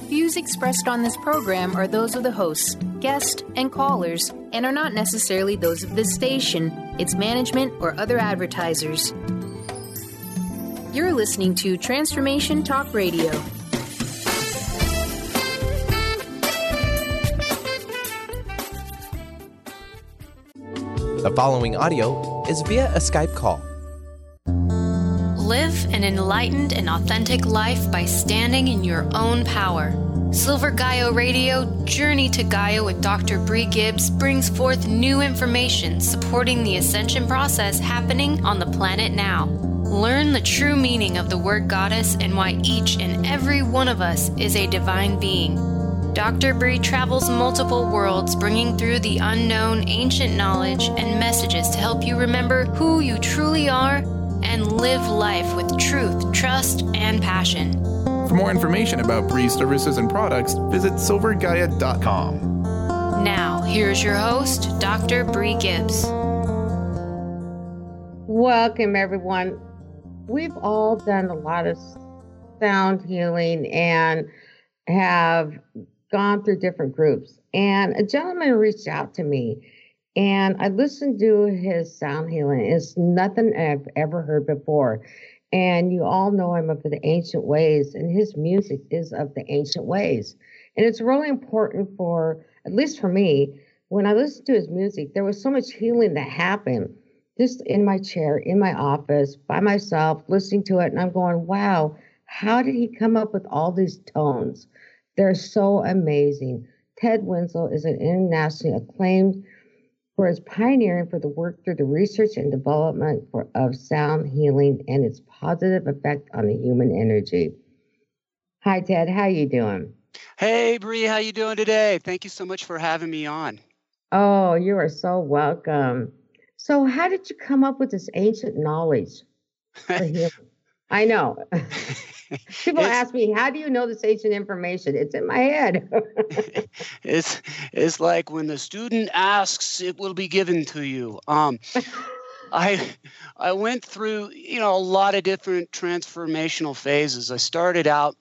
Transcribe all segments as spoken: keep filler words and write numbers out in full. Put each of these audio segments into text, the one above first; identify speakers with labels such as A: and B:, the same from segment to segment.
A: Views expressed on this program are those of the hosts, guests, and callers, and are not necessarily those of this station, its management, or other advertisers. You're listening to Transformation Talk Radio.
B: The following audio is via a Skype call.
C: Live an enlightened and authentic life by standing in your own power. Silver Gaia Radio, Journey to Gaia with Doctor Bree Gibbs brings forth new information supporting the ascension process happening on the planet now. Learn the true meaning of the word goddess and why each and every one of us is a divine being. Doctor Bree travels multiple worlds, bringing through the unknown ancient knowledge and messages to help you remember who you truly are and live life with truth, trust, and passion.
D: For more information about Bree's services and products, visit silver gaia dot com.
C: Now, here's your host, Doctor Bree Gibbs.
E: Welcome, everyone. We've all done a lot of sound healing and have gone through different groups. And a gentleman reached out to me, and I listened to his sound healing. It's nothing I've ever heard before. And you all know him of the ancient ways, and his music is of the ancient ways. And it's really important for, at least for me, when I listened to his music, there was so much healing that happened just in my chair, in my office, by myself, listening to it. And I'm going, wow, how did he come up with all these tones? They're so amazing. Ted Winslow is an internationally acclaimed for his pioneering for the work through the research and development for, of sound healing and its positive effect on the human energy. Hi, Ted. How you doing?
F: Hey, Bree. How you doing today? Thank you so much for having me on.
E: Oh, you are so welcome. So how did you come up with this ancient knowledge for healing? I know. People
F: it's,
E: ask me, how do you know this ancient information? It's in my head.
F: it's it's like when the student asks, it will be given to you. Um, I I went through, you know, a lot of different transformational phases. I started out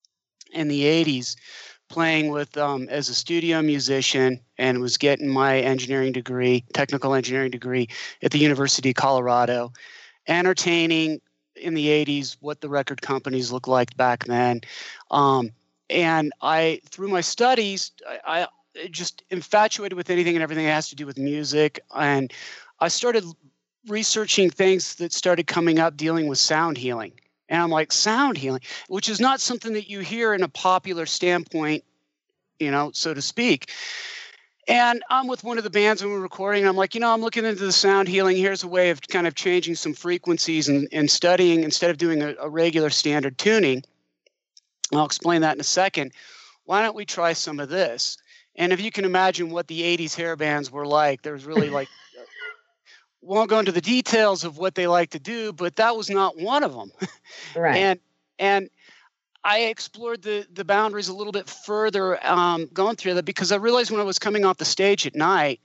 F: in the eighties playing with um, as a studio musician and was getting my engineering degree, technical engineering degree at the University of Colorado, entertaining in the eighties what the record companies looked like back then. Um, and I, through my studies, I, I just infatuated with anything and everything that has to do with music. And I started researching things that started coming up dealing with sound healing. And I'm like, sound healing, which is not something that you hear in a popular standpoint, you know, so to speak. And I'm with one of the bands when we're recording, and I'm like, you know, I'm looking into the sound healing. Here's a way of kind of changing some frequencies and, and studying instead of doing a, a regular standard tuning. I'll explain that in a second. Why don't we try some of this? And if you can imagine what the eighties hair bands were like, there was really like, won't go into the details of what they like to do, but that was not one of them.
E: Right.
F: And, and, I explored the, the boundaries a little bit further um, going through that because I realized when I was coming off the stage at night,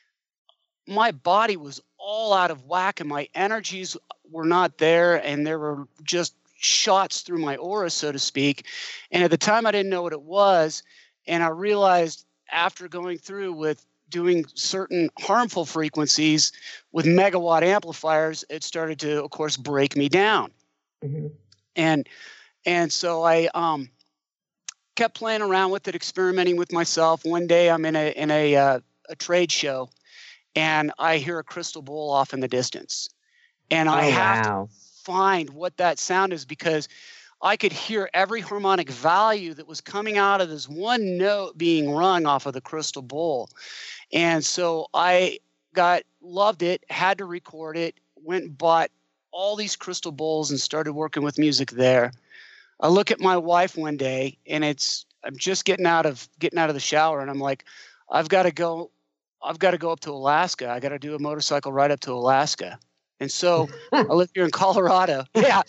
F: my body was all out of whack and my energies were not there, and there were just shots through my aura, so to speak. And at the time, I didn't know what it was. And I realized after going through with doing certain harmful frequencies with megawatt amplifiers, it started to, of course, break me down. Mm-hmm. And And so I um, kept playing around with it, experimenting with myself. One day I'm in a in a uh, a trade show, and I hear a crystal bowl off in the distance, and I
E: oh,
F: have
E: wow.
F: to find what that sound is because I could hear every harmonic value that was coming out of this one note being rung off of the crystal bowl, and so I got loved it, had to record it, went and bought all these crystal bowls and started working with music there. I look at my wife one day, and it's I'm just getting out of getting out of the shower, and I'm like, I've got to go, I've got to go up to Alaska. I got to do a motorcycle ride up to Alaska, and so I live here in Colorado. Yeah,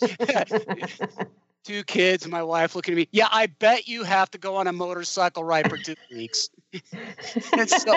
F: two kids, and my wife looking at me. Yeah, I bet you have to go on a motorcycle ride for two weeks. And so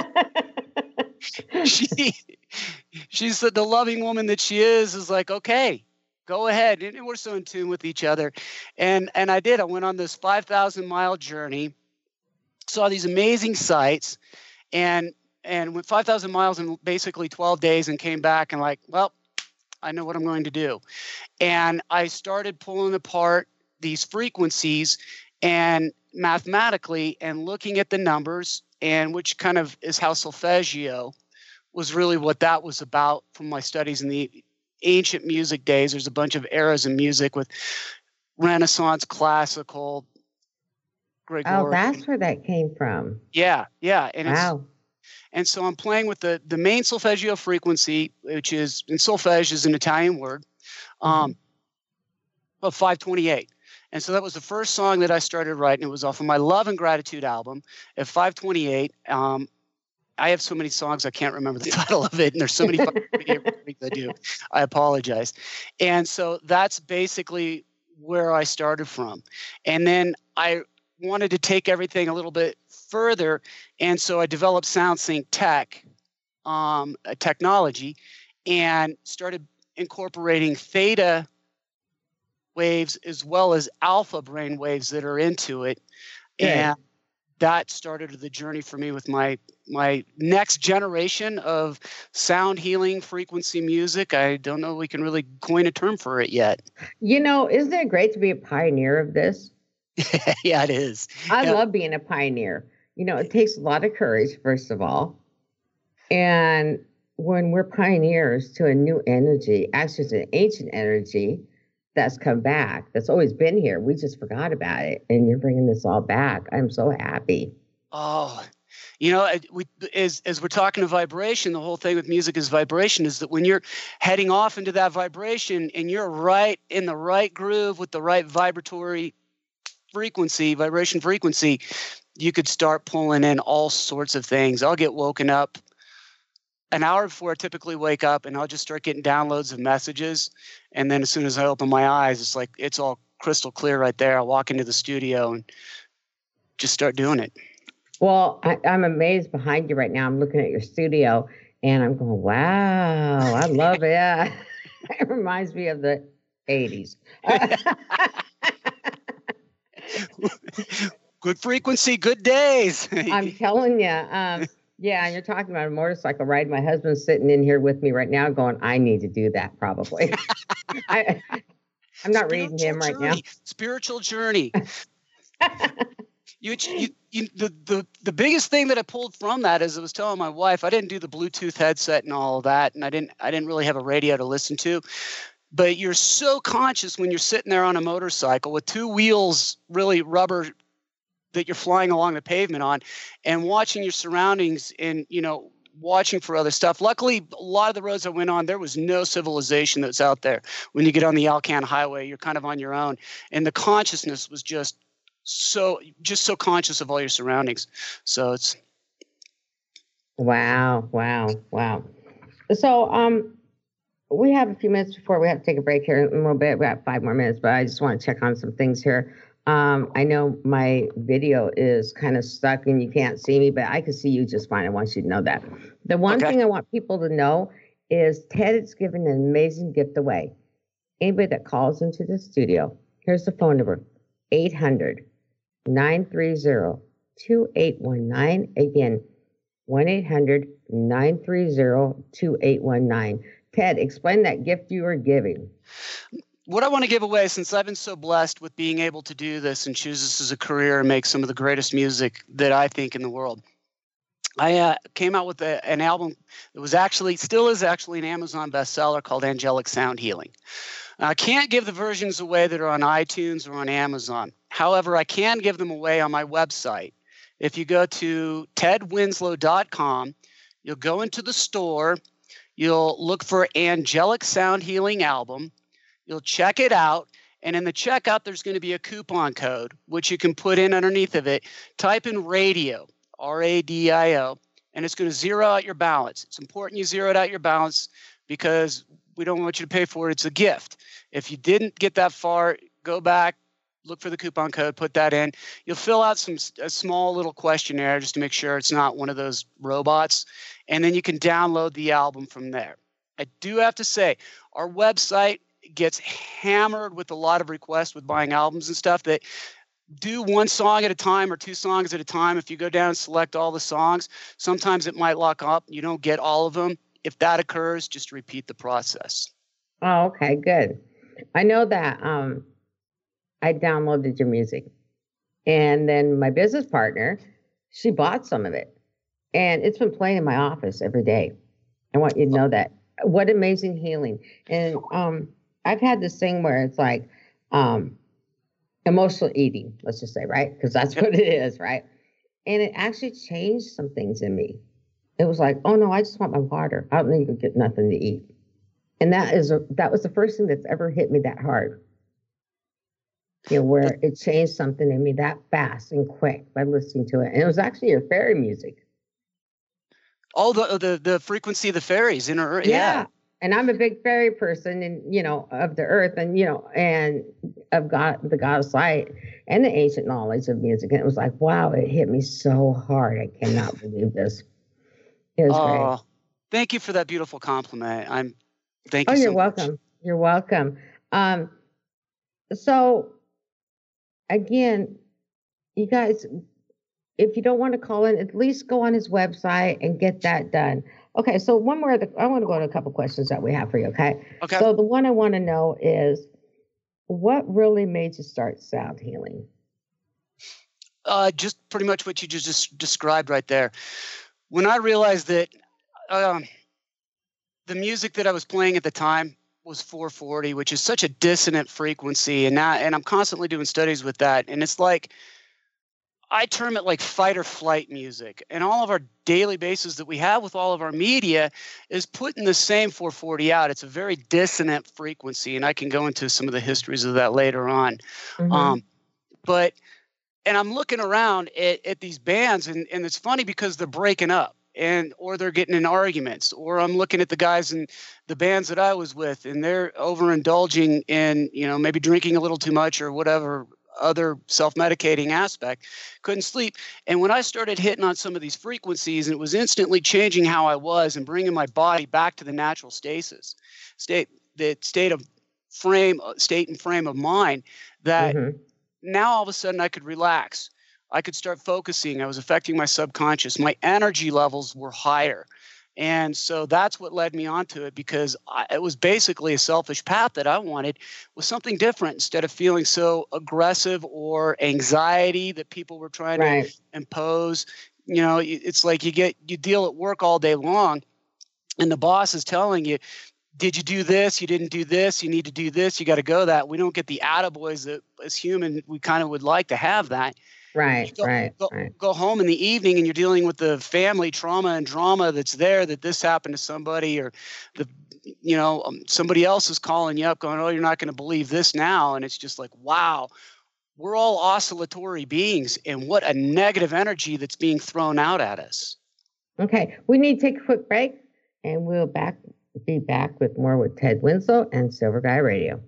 F: she, she's the, the loving woman that she is, is like, okay. go ahead. And we're so in tune with each other. And, and I did. I went on this five thousand mile journey, saw these amazing sights, and and went five thousand miles in basically twelve days and came back and like, well, I know what I'm going to do. And I started pulling apart these frequencies and mathematically and looking at the numbers, and which kind of is how solfeggio was really what that was about from my studies in the ancient music days. There's a bunch of eras in music with Renaissance, classical, Gregorian.
E: Oh, that's where that came from.
F: Yeah, yeah. And
E: wow.
F: It's, and so I'm playing with the, the main solfeggio frequency, which is, and solfege is an Italian word, um, mm-hmm. of five twenty-eight. And so that was the first song that I started writing. It was off of my Love and Gratitude album at five twenty-eight. Um, I have so many songs, I can't remember the title of it. And there's so many recordings I do. I apologize. And so that's basically where I started from. And then I wanted to take everything a little bit further. And so I developed SoundSync Tech, um, a technology, and started incorporating theta waves as well as alpha brain waves that are into it. Yeah. And that started the journey for me with my my next generation of sound healing frequency music. I don't know if we can really coin a term for it yet.
E: You know, isn't it great to be a pioneer of this?
F: Yeah, it is.
E: I
F: yeah.
E: love being a pioneer. You know, it takes a lot of courage, first of all. And when we're pioneers to a new energy, actually it's an ancient energy that's come back, that's always been here. We just forgot about it. And you're bringing this all back. I'm so happy.
F: Oh, you know, we, as, as we're talking to vibration, the whole thing with music is vibration, is that when you're heading off into that vibration and you're right in the right groove with the right vibratory frequency, vibration frequency, you could start pulling in all sorts of things. I'll get woken up an hour before I typically wake up, and I'll just start getting downloads of messages. And then as soon as I open my eyes, it's like, it's all crystal clear right there. I walk into the studio and just start doing it.
E: Well, I, I'm amazed behind you right now. I'm looking at your studio and I'm going, wow, I love it. It reminds me of the eighties.
F: Good frequency, good days.
E: I'm telling you. Um, yeah, and you're talking about a motorcycle ride. My husband's sitting in here with me right now going, I need to do that probably. I, I'm not Spiritual reading him right
F: journey.
E: now.
F: Spiritual journey. you, you, you, the, the, the biggest thing that I pulled from that is I was telling my wife, I didn't do the Bluetooth headset and all of that, and I didn't I didn't really have a radio to listen to. But you're so conscious when you're sitting there on a motorcycle with two wheels, really rubber, that you're flying along the pavement on, and watching your surroundings and, you know, watching for other stuff. Luckily, a lot of the roads I went on, there was no civilization that's out there. When you get on the Alcan Highway, you're kind of on your own. And the consciousness was just so, just so conscious of all your surroundings. So it's.
E: Wow, wow, wow. So, um, we have a few minutes before we have to take a break here in a little bit. We got five more minutes, but I just want to check on some things here. Um, I know my video is kind of stuck and you can't see me, but I can see you just fine. I want you to know that. The one okay. thing I want people to know is Ted is giving an amazing gift away. Anybody that calls into the studio, here's the phone number, eight hundred, nine three zero, two eight one nine. Again, one eight hundred, nine three zero, two eight one nine. Ted, explain that gift you are giving.
F: What I want to give away, since I've been so blessed with being able to do this and choose this as a career and make some of the greatest music that I think in the world, I uh, came out with a, an album that was actually, still is actually an Amazon bestseller called Angelic Sound Healing. I can't give the versions away that are on iTunes or on Amazon. However, I can give them away on my website. If you go to ted winslow dot com, you'll go into the store, you'll look for Angelic Sound Healing Album. You'll check it out, and in the checkout, there's going to be a coupon code, which you can put in underneath of it. Type in radio, R A D I O, and it's going to zero out your balance. It's important you zero out your balance because we don't want you to pay for it. It's a gift. If you didn't get that far, go back, look for the coupon code, put that in. You'll fill out some a small little questionnaire just to make sure it's not one of those robots, and then you can download the album from there. I do have to say, our website gets hammered with a lot of requests with buying albums and stuff, that do one song at a time or two songs at a time. If you go down and select all the songs, sometimes it might lock up. You don't get all of them. If that occurs, just repeat the process.
E: Oh, okay, good. I know that um, I downloaded your music, and then my business partner, she bought some of it, and it's been playing in my office every day. I want you to know that. What amazing healing. And um, I've had this thing where it's like um, emotional eating, let's just say, right? Because that's what it is, right? And it actually changed some things in me. It was like, oh no, I just want my water. I don't need to get nothing to eat. And that is a, that was the first thing that's ever hit me that hard. You know, where it changed something in me that fast and quick by listening to it. And it was actually your fairy music.
F: Oh, the the the frequency of the fairies in her, yeah.
E: yeah. And I'm a big fairy person, and you know, of the earth, and you know, and of God, the goddess light, and the ancient knowledge of music. And it was like, wow, it hit me so hard. I cannot believe this. It was
F: oh,
E: great.
F: Thank you for that beautiful compliment. I'm thank you.
E: Oh,
F: so
E: you're
F: much.
E: welcome. You're welcome. Um, so again, you guys, if you don't want to call in, at least go on his website and get that done. Okay, so one more, the, I want to go to a couple questions that we have for you, okay?
F: Okay.
E: So the one I want to know is, what really made you start sound healing?
F: Uh, just pretty much what you just, just described right there. When I realized that um, the music that I was playing at the time was four forty, which is such a dissonant frequency, and now, and I'm constantly doing studies with that, and it's like, I term it like fight or flight music. And all of our daily basis that we have with all of our media is putting the same four forty out. It's a very dissonant frequency, and I can go into some of the histories of that later on. Mm-hmm. Um, but, and I'm looking around at, at these bands, and, and it's funny because they're breaking up, and or they're getting in arguments, or I'm looking at the guys in the bands that I was with, and they're overindulging in, you know, maybe drinking a little too much or whatever other self-medicating aspect, couldn't sleep. And when I started hitting on some of these frequencies, and it was instantly changing how I was and bringing my body back to the natural stasis, state, the state of frame, state and frame of mind, that mm-hmm. now all of a sudden I could relax. I could start focusing. I was affecting my subconscious. My energy levels were higher. And so that's what led me onto it, because I, it was basically a selfish path that I wanted, was something different. Instead of feeling so aggressive or anxiety that people were trying right. to impose, you know, it's like you get, you deal at work all day long, and the boss is telling you, did you do this? You didn't do this. You need to do this. You got to go that. We don't get the attaboys that as human, we kind of would like to have that.
E: Right,
F: go,
E: right,
F: go,
E: right.
F: Go home in the evening and you're dealing with the family trauma and drama that's there, that this happened to somebody, or the, you know, um, somebody else is calling you up going, oh, you're not going to believe this now. And it's just like, wow, we're all oscillatory beings, and what a negative energy that's being thrown out at us.
E: Okay. We need to take a quick break, and we'll back be back with more with Ted Winslow and Silver Guy Radio.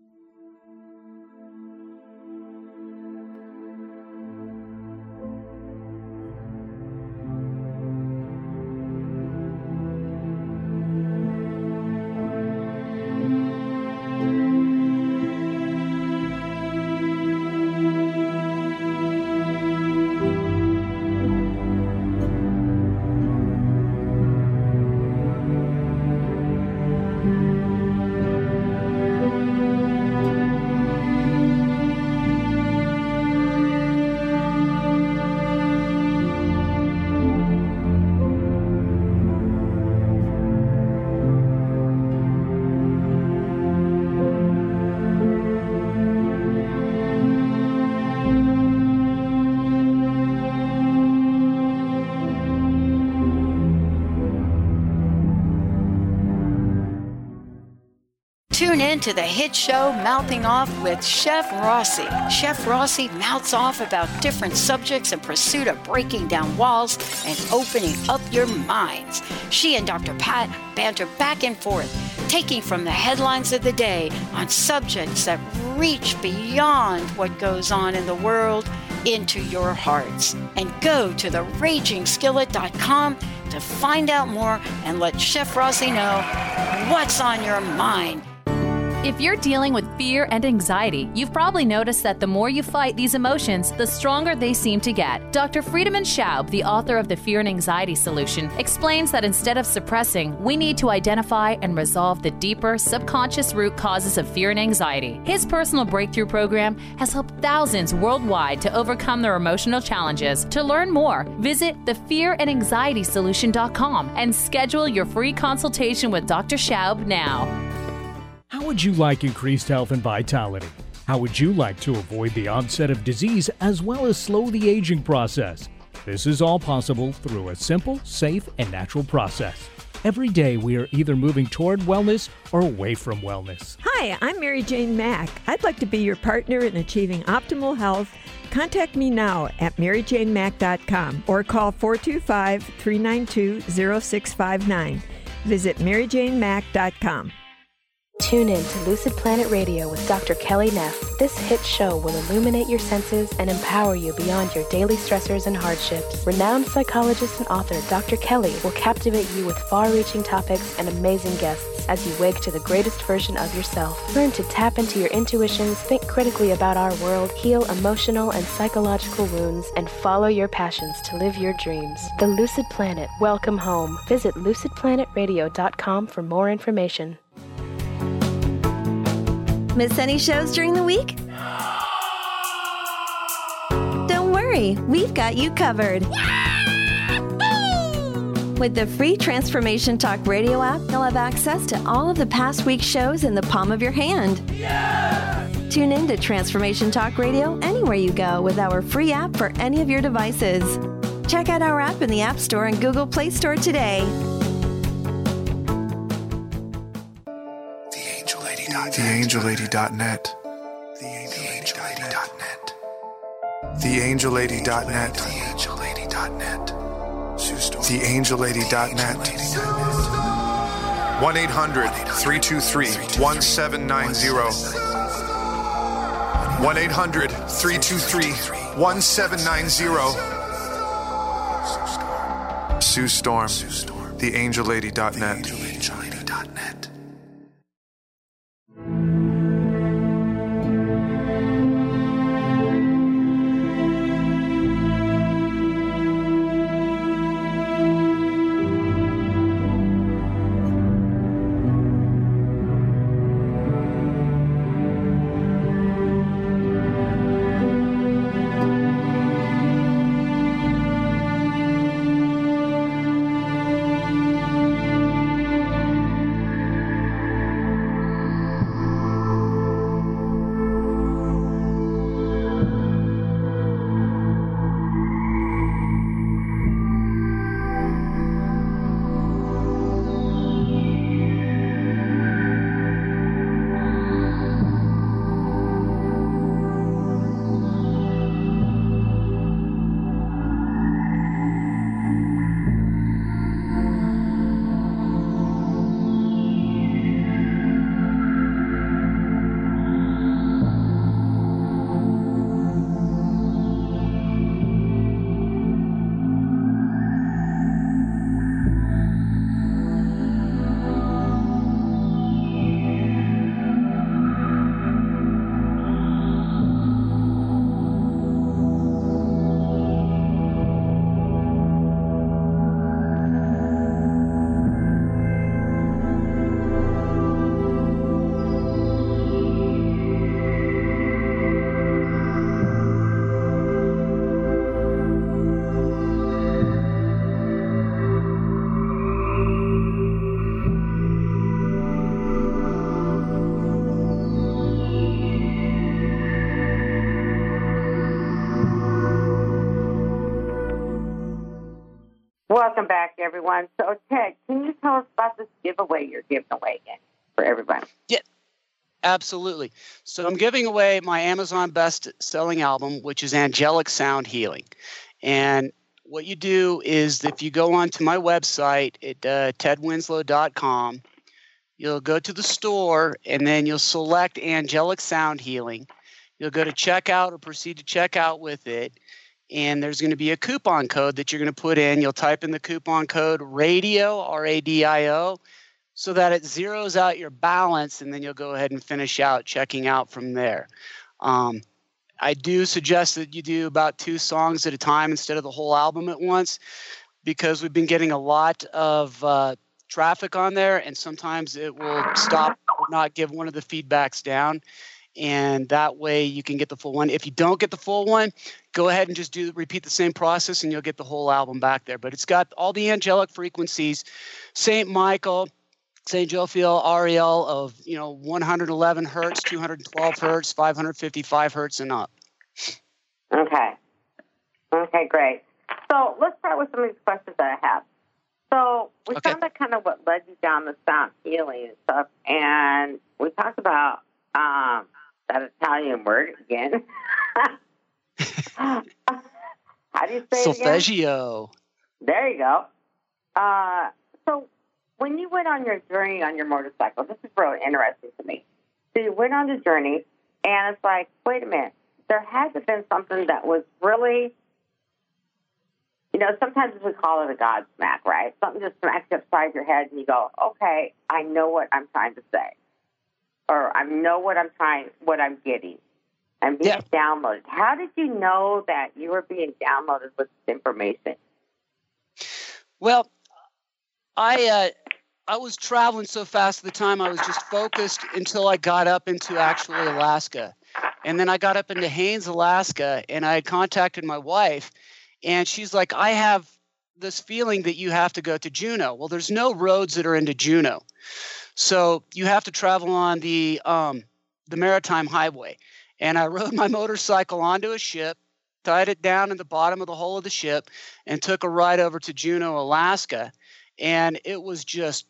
G: Tune in to the hit show Mouthing Off with Chef Rossi. Chef Rossi mouths off about different subjects in pursuit of breaking down walls and opening up your minds. She and Doctor Pat banter back and forth, taking from the headlines of the day on subjects that reach beyond what goes on in the world into your hearts. And go to the raging skillet dot com to find out more and let Chef Rossi know what's on your mind.
H: If you're dealing with fear and anxiety, you've probably noticed that the more you fight these emotions, the stronger they seem to get. Doctor Friedemann Schaub, the author of The Fear and Anxiety Solution, explains that instead of suppressing, we need to identify and resolve the deeper, subconscious root causes of fear and anxiety. His personal breakthrough program has helped thousands worldwide to overcome their emotional challenges. To learn more, visit the fear and anxiety solution dot com and schedule your free consultation with Doctor Schaub now.
I: How would you like increased health and vitality? How would you like to avoid the onset of disease as well as slow the aging process? This is all possible through a simple, safe, and natural process. Every day we are either moving toward wellness or away from wellness.
J: Hi, I'm Mary Jane Mack. I'd like to be your partner in achieving optimal health. Contact me now at mary jane mack dot com or call four two five, three nine two, zero six five nine. Visit mary jane mack dot com.
K: Tune in to Lucid Planet Radio with Doctor Kelly Neff. This hit show will illuminate your senses and empower you beyond your daily stressors and hardships. Renowned psychologist and author Doctor Kelly will captivate you with far-reaching topics and amazing guests as you wake to the greatest version of yourself. Learn to tap into your intuitions, think critically about our world, heal emotional and psychological wounds, and follow your passions to live your dreams. The Lucid Planet. Welcome home. Visit lucid planet radio dot com for more information.
L: Miss any shows during the week? Don't worry, we've got you covered. With the free Transformation Talk Radio app, you'll have access to all of the past week's shows in the palm of your hand. Yeah! Tune in to Transformation Talk Radio anywhere you go with our free app for any of your devices. Check out our app in the App Store and Google Play Store today.
M: the angel lady dot net. the angel lady dot net. the angel lady dot net. the angel lady dot net. the angel lady dot net. one eight hundred, three two three, one seven nine zero. one eight hundred, three two three, one seven nine zero. Sue Storm, the angel lady dot net.
E: Welcome back, everyone. So, Ted, can you tell us about this giveaway you're giving away again for everybody?
F: Yeah, absolutely. So I'm giving away my Amazon best-selling album, which is Angelic Sound Healing. And what you do is if you go onto my website at uh, ted winslow dot com, you'll go to the store, and then you'll select Angelic Sound Healing. You'll go to checkout or proceed to checkout with it. And there's going to be a coupon code that you're going to put in. You'll type in the coupon code RADIO, R A D I O, so that it zeroes out your balance, and then you'll go ahead and finish out checking out from there. Um, I do suggest that you do about two songs at a time instead of the whole album at once, because we've been getting a lot of uh, traffic on there, and sometimes it will stop or not give one of the feedbacks down. And that way you can get the full one. If you don't get the full one, go ahead and just do repeat the same process and you'll get the whole album back there. But it's got all the angelic frequencies, Saint Michael, Saint Jophiel, Ariel of, you know, one hundred eleven hertz, two hundred twelve hertz, five hundred fifty-five hertz and up.
E: Okay. Okay, great. So let's start with some of these questions that I have. So we
F: okay.
E: found out kind of what led you down the sound healing and stuff, and we talked about um, that Italian word again. How do you say it again?
F: Solfeggio.
E: There you go. Uh, so when you went on your journey on your motorcycle, this is really interesting to me. So you went on the journey, and it's like, wait a minute, there had to have been something that was really, you know, sometimes we call it a God smack, right? Something just smacks you upside your head, and you go, okay, I know what I'm trying to say. Or I know what I'm trying, what I'm getting. I'm being yeah. downloaded. How did you know that you were being downloaded with this information?
F: Well, I uh, I was traveling so fast at the time, I was just focused until I got up into actually Alaska. And then I got up into Haines, Alaska, and I had contacted my wife, and she's like, I have this feeling that you have to go to Juneau. Well, there's no roads that are into Juneau. So you have to travel on the um, the Maritime Highway. And I rode my motorcycle onto a ship, tied it down in the bottom of the hull of the ship, and took a ride over to Juneau, Alaska. And it was just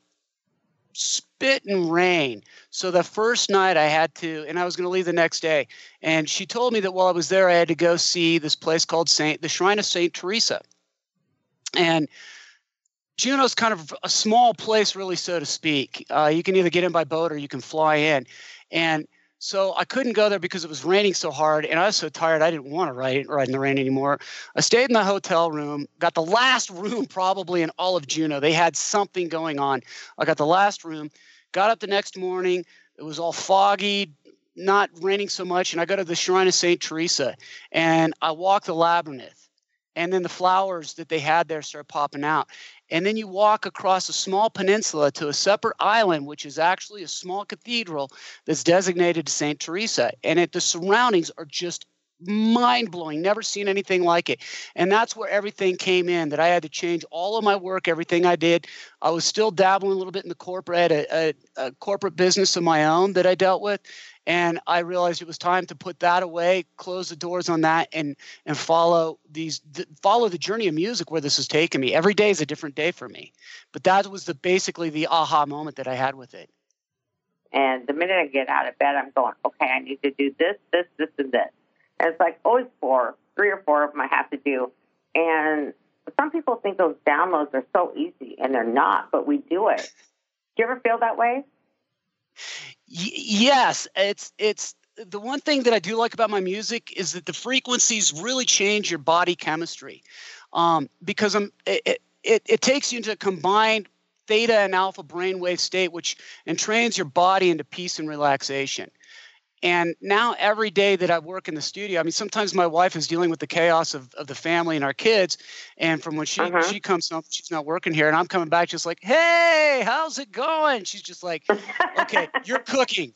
F: spitting rain. So the first night I had to, and I was going to leave the next day. And she told me that while I was there, I had to go see this place called Saint, the Shrine of Saint Teresa. And Juneau's kind of a small place, really, so to speak. Uh, you can either get in by boat or you can fly in. And so I couldn't go there because it was raining so hard, and I was so tired I didn't want to ride, ride in the rain anymore. I stayed in the hotel room, got the last room probably in all of Juneau. They had something going on. I got the last room, got up the next morning. It was all foggy, not raining so much, and I go to the Shrine of Saint Teresa, and I walk the labyrinth. And then the flowers that they had there start popping out. And then you walk across a small peninsula to a separate island, which is actually a small cathedral that's designated to Saint Teresa. And it, the surroundings are just mind-blowing. Never seen anything like it. And that's where everything came in, that I had to change all of my work, everything I did. I was still dabbling a little bit in the corporate, a, a, a corporate business of my own that I dealt with. And I realized it was time to put that away, close the doors on that, and and follow these th- follow the journey of music where this has taken me. Every day is a different day for me. But that was the basically the aha moment that I had with it.
E: And the minute I get out of bed, I'm going, okay, I need to do this, this, this, and this. And it's like always four, three or four of them I have to do. And some people think those downloads are so easy, and they're not, but we do it. Do you ever feel that way?
F: Y- yes, it's it's the one thing that I do like about my music is that the frequencies really change your body chemistry, um, because I'm, it, it it takes you into a combined theta and alpha brainwave state, which entrains your body into peace and relaxation. And now every day that I work in the studio, I mean, sometimes my wife is dealing with the chaos of, of the family and our kids. And from when she, uh-huh. she comes home, she's not working here. And I'm coming back just like, hey, how's it going? She's just like, okay, you're cooking.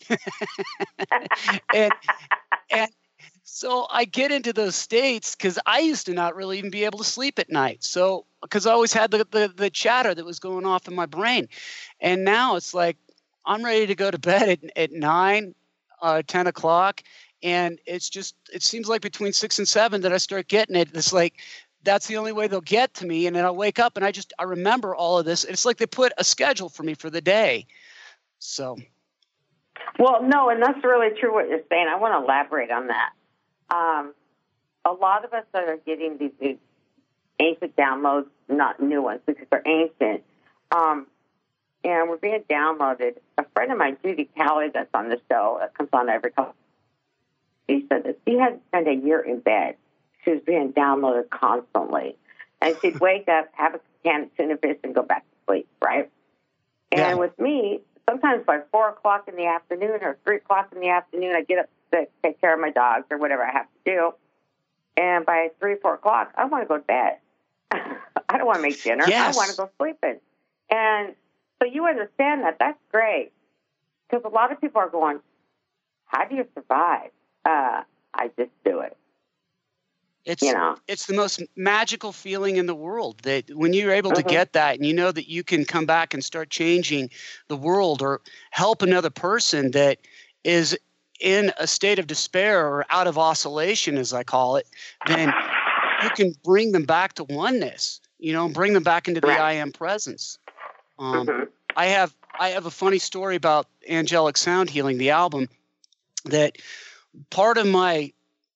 F: and, and so I get into those states because I used to not really even be able to sleep at night. So because I always had the, the, the chatter that was going off in my brain. And now it's like, I'm ready to go to bed at, at nine. Uh, ten o'clock, and it's just, it seems like between six and seven that I start getting it. It's like, that's the only way they'll get to me. And then I'll wake up and I just, I remember all of this. It's like they put a schedule for me for the day. So.
E: Well, no, and that's really true what you're saying. I want to elaborate on that. Um, a lot of us that are getting these, these ancient downloads, not new ones because they're ancient, um, and we're being downloaded. A friend of mine, Judy Callie, that's on the show, that comes on every couple, she said that she had to spend a year in bed. She was being downloaded constantly. And she'd wake up, have a can of tuna fish, and go back to sleep, right? And
F: Yeah.
E: with me, sometimes by four o'clock in the afternoon or three o'clock in the afternoon, I get up to take care of my dogs or whatever I have to do. And by three, four o'clock, I want to go to bed. I don't want to make dinner.
F: Yes.
E: I want to go sleeping. And so you understand that. That's great. Because a lot of people are going, how do you survive? Uh, I just do it.
F: It's,
E: you know,
F: it's the most magical feeling in the world that when you're able to
E: Mhm.
F: get that and you know that you can come back and start changing the world or help another person that is in a state of despair or out of oscillation, as I call it, then you can bring them back to oneness, you know, bring them back into the
E: Right.
F: I am presence. Um,
E: Mhm.
F: I have I have a funny story about Angelic Sound Healing, the album, that part of my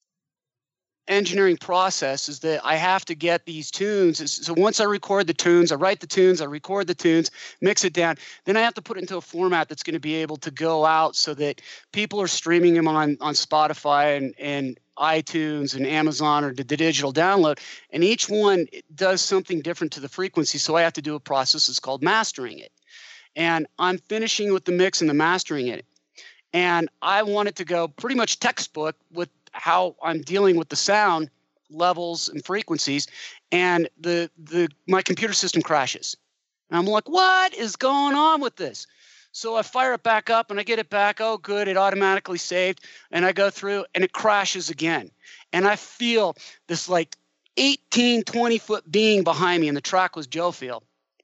F: engineering process is that I have to get these tunes. So once I record the tunes, I write the tunes, I record the tunes, mix it down. Then I have to put it into a format that's going to be able to go out so that people are streaming them on, on Spotify and, and iTunes and Amazon or the, the digital download. And each one does something different to the frequency. So I have to do a process that's called mastering it. And I'm finishing with the mix and the mastering it. And I want it to go pretty much textbook with how I'm dealing with the sound levels and frequencies, and the the my computer system crashes. And I'm like, what is going on with this? So I fire it back up and I get it back. Oh, good, it automatically saved. And I go through and it crashes again. And I feel this like eighteen, twenty foot being behind me, and the track was Joe Field.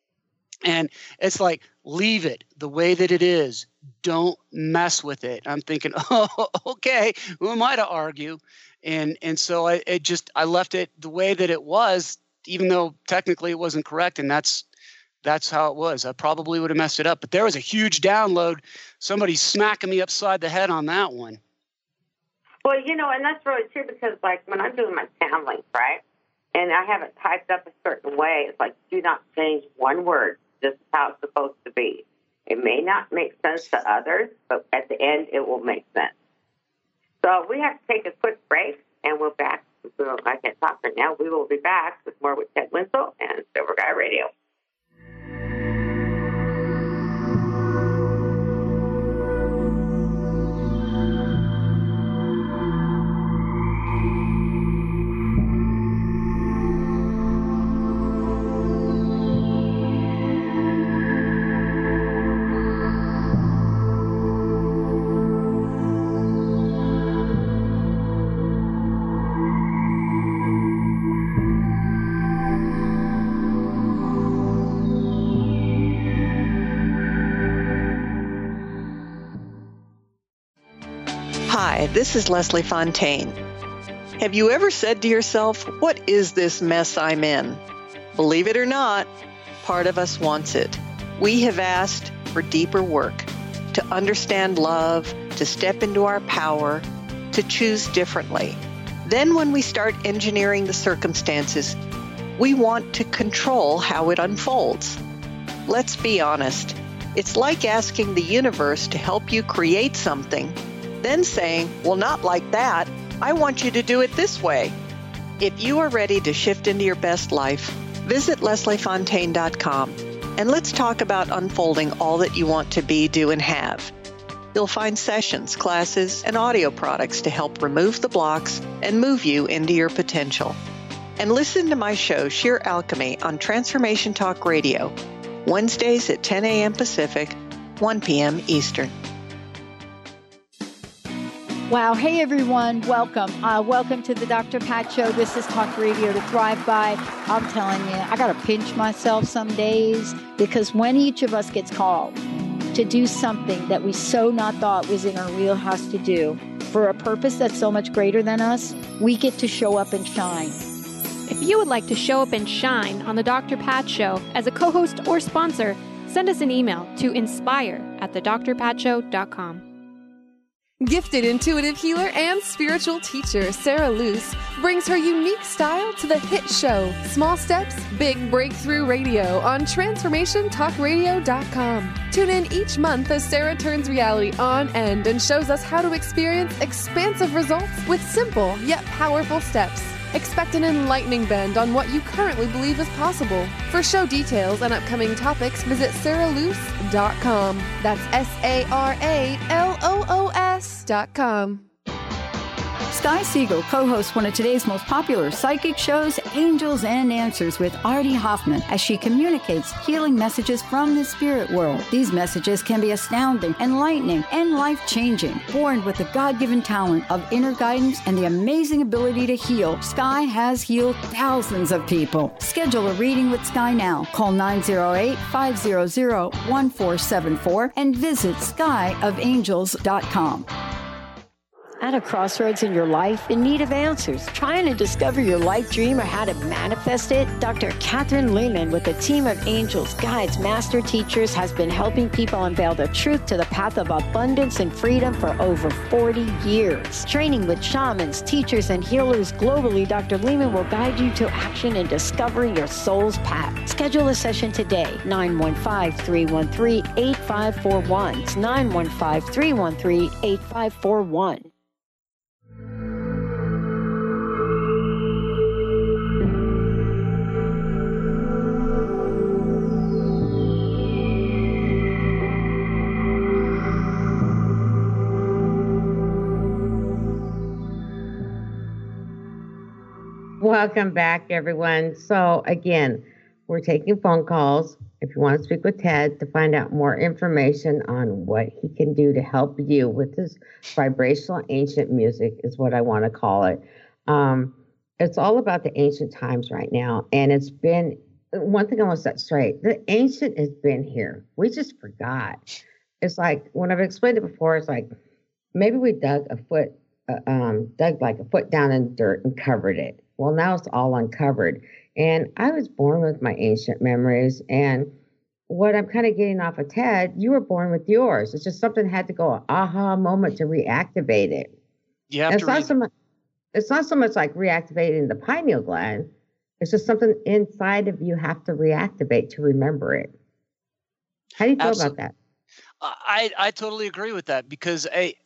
F: And it's like, leave it the way that it is. Don't mess with it. I'm thinking, oh, okay, who am I to argue? And and so I it just I left it the way that it was, even though technically it wasn't correct. And that's that's how it was. I probably would have messed it up. But there was a huge download. Somebody's smacking me upside the head on that one.
E: Well, you know, and that's really true because, like, when I'm doing my sound links, right, and I have it typed up a certain way, it's like, do not change one word. This is how it's supposed to be. It may not make sense to others, but at the end, it will make sense. So we have to take a quick break, and we're back. I can't talk right now. We will be back with more with Ted Winslow and Silver Guy Radio.
N: Hi, this is Leslie Fontaine. Have you ever said to yourself, what is this mess I'm in? Believe it or not, part of us wants it. We have asked for deeper work, to understand love, to step into our power, to choose differently. Then when we start engineering the circumstances, we want to control how it unfolds. Let's be honest. It's like asking the universe to help you create something, then saying, well, not like that. I want you to do it this way. If you are ready to shift into your best life, visit leslie fontaine dot com and let's talk about unfolding all that you want to be, do, and have. You'll find sessions, classes, and audio products to help remove the blocks and move you into your potential. And listen to my show, Sheer Alchemy, on Transformation Talk Radio, Wednesdays at ten a.m. Pacific, one p.m. Eastern.
O: Wow. Hey, everyone. Welcome. Uh, welcome to the Doctor Pat Show. This is Talk Radio to Thrive By. I'm telling you, I got to pinch myself some days because when each of us gets called to do something that we so not thought was in our wheelhouse to do for a purpose that's so much greater than us, we get to show up and shine.
P: If you would like to show up and shine on the Doctor Pat Show as a co-host or sponsor, send us an email to inspire at the dr pat show dot com.
Q: Gifted intuitive healer and spiritual teacher Sarah Luce brings her unique style to the hit show Small Steps, Big Breakthrough Radio on transformation talk radio dot com. Tune in each month as Sarah turns reality on end and shows us how to experience expansive results with simple yet powerful steps. Expect an enlightening bend on what you currently believe is possible. For show details and upcoming topics, visit sarah loos dot com. That's S A R A L O O S dot com.
G: Sky Siegel co-hosts one of today's most popular psychic shows, Angels and Answers, with Artie Hoffman, as she communicates healing messages from the spirit world. These messages can be astounding, enlightening, and life-changing. Born with the God-given talent of inner guidance and the amazing ability to heal, Sky has healed thousands of people. Schedule a reading with Sky now. Call nine oh eight, five hundred, one four seven four and visit sky of angels dot com. At a crossroads in your life, in need of answers, trying to discover your life dream or how to manifest it? Doctor Catherine Lehman, with a team of angels, guides, master teachers, has been helping people unveil the truth to the path of abundance and freedom for over forty years. Training with shamans, teachers, and healers globally, Doctor Lehman will guide you to action in discovering your soul's path. Schedule a session today, nine one five, three one three, eight five four one. It's nine one five, three one three, eight five four one.
E: Welcome back, everyone. So again, we're taking phone calls. If you want to speak with Ted to find out more information on what he can do to help you with this vibrational ancient music is what I want to call it. Um, it's all about the ancient times right now. And it's been, one thing I want to set straight, the ancient has been here. We just forgot. It's like, when I've explained it before, it's like, maybe we dug a foot, uh, um, dug like a foot down in dirt and covered it. Well, now it's all uncovered. And I was born with my ancient memories. And what I'm kind of getting off of Ted, you were born with yours. It's just something had to go an aha moment to reactivate it.
F: You have
E: it's
F: to
E: not
F: read-
E: so much. It's not so much like reactivating the pineal gland. It's just something inside of you have to reactivate to remember it. How do you feel
F: Absolutely.
E: about that?
F: I, I totally agree with that, because I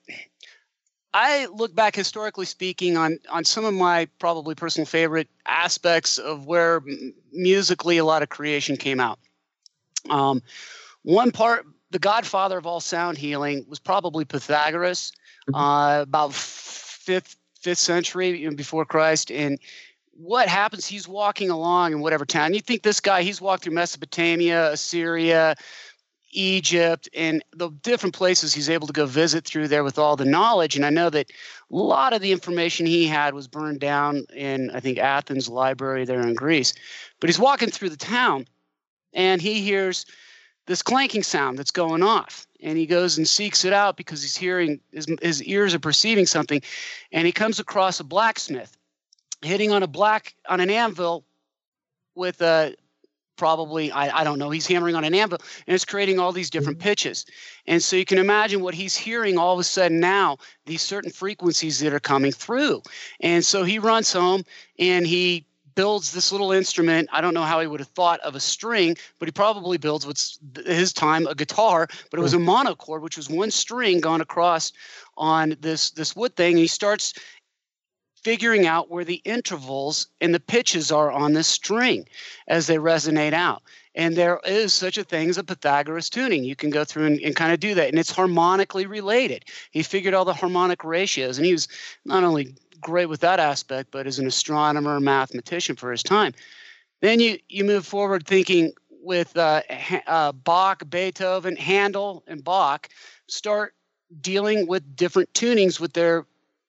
F: I look back historically speaking on on some of my probably personal favorite aspects of where m- musically a lot of creation came out. Um, one part, the godfather of all sound healing was probably Pythagoras, uh, about fifth fifth century, you know, before Christ. And what happens? He's walking along in whatever town. You think this guy? He's walked through Mesopotamia, Assyria, Egypt, and the different places he's able to go visit through there with all the knowledge. And I know that a lot of the information he had was burned down in, I think, Athens library there in Greece. But he's walking through the town and he hears this clanking sound that's going off. And he goes and seeks it out because he's hearing, his, his ears are perceiving something. And he comes across a blacksmith hitting on a black, on an anvil with a, probably, I, I don't know, he's hammering on an anvil, and it's creating all these different pitches. And so you can imagine what he's hearing all of a sudden now, these certain frequencies that are coming through. And so he runs home and he builds this little instrument. I don't know how he would have thought of a string, but he probably builds what's his time a guitar, but it was a monochord, which was one string gone across on this, this wood thing. And he starts figuring out where the intervals and the pitches are on this string as they resonate out. And there is such a thing as a Pythagoras tuning. You can go through and, and kind of do that. And it's harmonically related. He figured all the harmonic ratios. And he was not only great with that aspect, but as an astronomer, mathematician for his time. Then you, you move forward thinking with uh, uh, Bach, Beethoven, Handel, and Bach start dealing with different tunings with their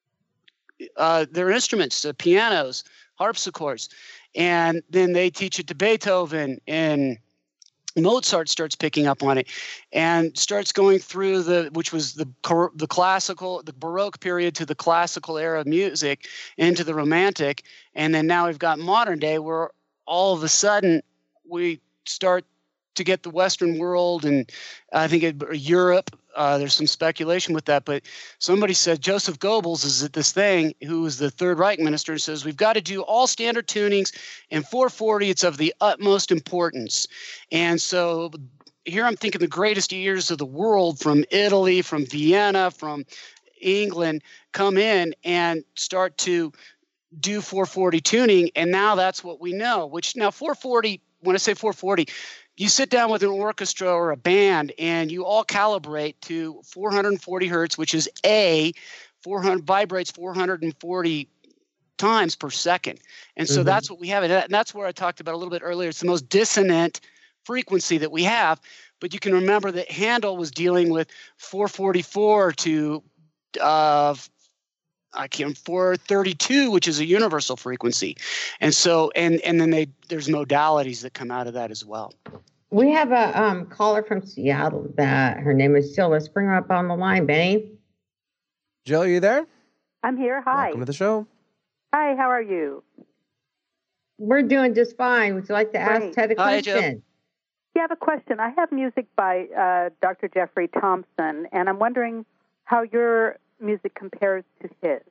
F: Uh, their instruments, the pianos, harpsichords, and then they teach it to Beethoven, and Mozart starts picking up on it and starts going through the, which was the the classical, the Baroque period to the classical era of music into the Romantic, and then now we've got modern day where all of a sudden we start to get the Western world, and I think it, Europe. Uh, there's some speculation with that, but somebody said Joseph Goebbels is at this thing, who was the Third Reich minister, and says we've got to do all standard tunings in four forty. It's of the utmost importance. And so here I'm thinking the greatest ears of the world from Italy, from Vienna, from England come in and start to do four forty tuning, and now that's what we know. Which now four forty, when I say four forty, you sit down with an orchestra or a band, and you all calibrate to four forty hertz, which is A, four hundred vibrates four hundred forty times per second. And so mm-hmm. that's what we have. And that's where I talked about a little bit earlier. It's the most dissonant frequency that we have. But you can remember that Handel was dealing with four forty-four to uh, I can't four thirty-two, which is a universal frequency. And so, and and then they there's modalities that come out of that as well.
E: We have a um, caller from Seattle that her name is Jill. Let's bring her up on the line, Benny.
B: Jill, are you there?
R: I'm here. Hi.
B: Welcome to the show.
R: Hi, how are you?
E: We're doing just fine. Would you like to Great. ask Ted a
F: Hi,
E: question?
F: Jill.
R: Yeah, I have a question. I have music by uh, Doctor Jeffrey Thompson, and I'm wondering how your music compares to his.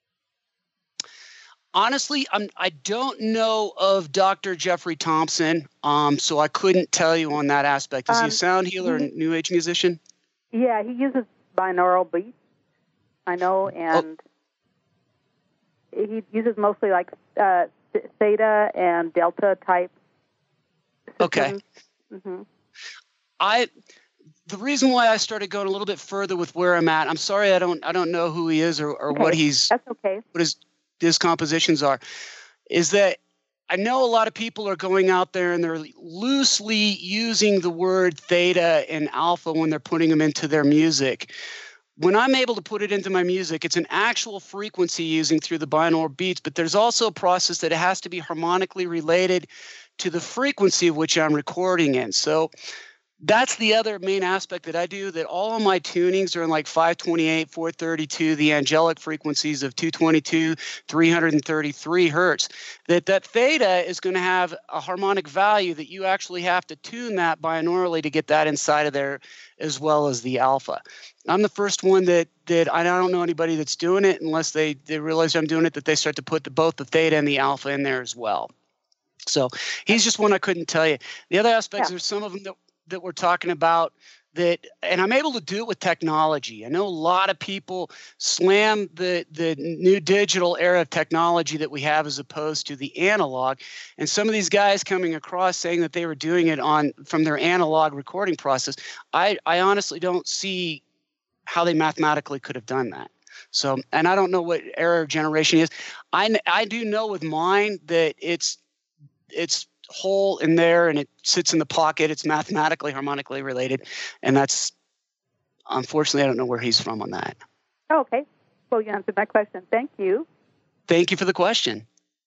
F: Honestly, I'm, I don't know of Doctor Jeffrey Thompson, um, so I couldn't tell you on that aspect. Is um, he a sound healer he, and New Age musician?
R: Yeah, he uses binaural beats, I know, and oh. he uses mostly like uh, theta and delta type systems.
F: Okay.
R: Mm-hmm.
F: I the reason why I started going a little bit further with where I'm at. I'm sorry, I don't I don't know who he is or, or
R: okay.
F: what he's.
R: That's okay.
F: What his his compositions are, is that I know a lot of people are going out there and they're loosely using the word theta and alpha when they're putting them into their music. When I'm able to put it into my music, it's an actual frequency using through the binaural beats, but there's also a process that it has to be harmonically related to the frequency of which I'm recording in. So that's the other main aspect that I do, that all of my tunings are in like five twenty-eight, four thirty-two, the angelic frequencies of two twenty-two, three thirty-three hertz. That that theta is going to have a harmonic value that you actually have to tune that binaurally to get that inside of there, as well as the alpha. I'm the first one that that I don't know anybody that's doing it unless they, they realize I'm doing it, that they start to put the, both the theta and the alpha in there as well. So he's just one I couldn't tell you. The other aspects yeah. are some of them that that we're talking about that, and I'm able to do it with technology. I know a lot of people slam the the new digital era of technology that we have as opposed to the analog. And some of these guys coming across saying that they were doing it on from their analog recording process, I, I honestly don't see how they mathematically could have done that. So, and I don't know what era or generation is. I, I do know with mine that it's it's whole in there and it sits in the pocket. It's mathematically harmonically related, and that's unfortunately I don't know where he's from on that.
R: Oh, okay. Well, you answered my question. Thank you.
F: Thank you for the question.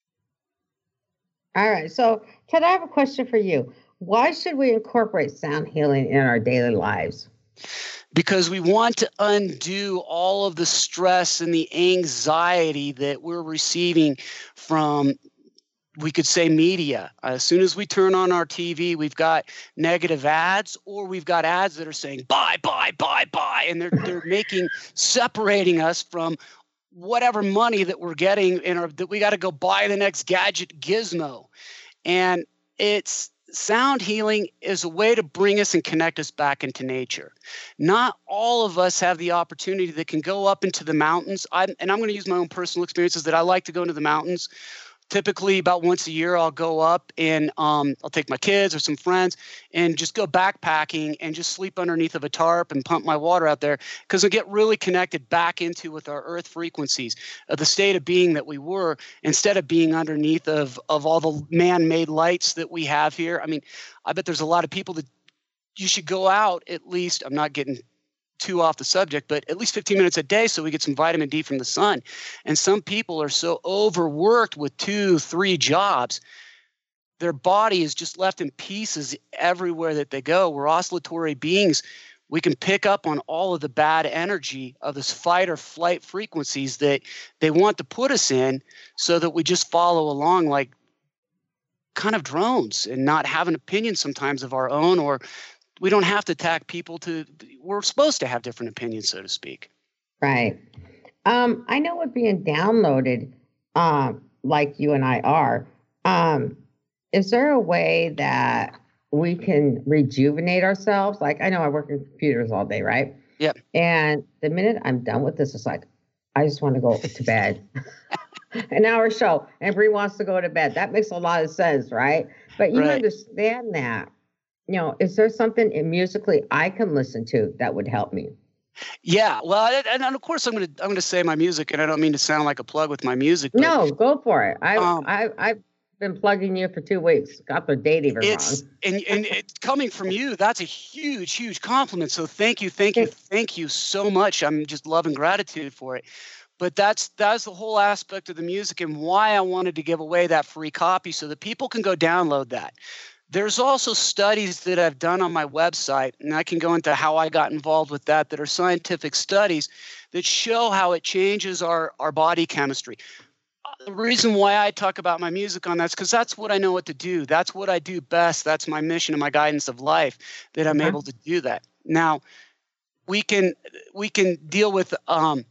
E: All right. So, Ted, I have a question for you. Why should we incorporate sound healing in our daily lives?
F: Because we want to undo all of the stress and the anxiety that we're receiving from, we could say, media. As soon as we turn on our T V, we've got negative ads, or we've got ads that are saying buy, buy, buy, buy, and they're they're making separating us from whatever money that we're getting in our, that we got to go buy the next gadget gizmo. And it's sound healing is a way to bring us and connect us back into nature. Not all of us have the opportunity that can go up into the mountains. I'm, and I'm going to use my own personal experiences that I like to go into the mountains. Typically about once a year, I'll go up and um, I'll take my kids or some friends and just go backpacking and just sleep underneath of a tarp and pump my water out there, because I get really connected back into with our earth frequencies of the state of being that we were, instead of being underneath of, of all the man-made lights that we have here. I mean, I bet there's a lot of people that you should go out at least, I'm not getting too off the subject, but at least fifteen minutes a day so we get some vitamin D from the sun. And some people are so overworked with two, three jobs, their body is just left in pieces everywhere that they go. We're oscillatory beings. We can pick up on all of the bad energy of this fight or flight frequencies that they want to put us in, so that we just follow along like kind of drones and not have an opinion sometimes of our own, or we don't have to attack people to, we're supposed to have different opinions, so to speak.
E: Right. Um, I know we're being downloaded, um, like you and I are. Um, is there a way that we can rejuvenate ourselves? Like, I know I work in computers all day, right?
F: Yep.
E: And the minute I'm done with this, it's like, I just want to go to bed. an hour show, and Bree wants to go to bed. That makes a lot of sense, right? But you
F: Right.
E: understand that. You know, is there something in musically I can listen to that would help me?
F: Yeah, well, and, and of course I'm gonna I'm gonna say my music, and I don't mean to sound like a plug with my music. But
E: No, go for it. I
F: Um,
E: I I've been plugging you for two weeks. Got the date even
F: it's
E: wrong.
F: and and it, coming from you, that's a huge, huge compliment. So thank you, thank you, thank you so much. I'm just love and gratitude for it. But that's that's the whole aspect of the music and why I wanted to give away that free copy so that people can go download that. There's also studies that I've done on my website, and I can go into how I got involved with that, that are scientific studies that show how it changes our, our body chemistry. The reason why I talk about my music on that is because that's what I know what to do. That's what I do best. That's my mission and my guidance of life, that I'm
E: Uh-huh.
F: able to do that. Now, we can we can deal with um,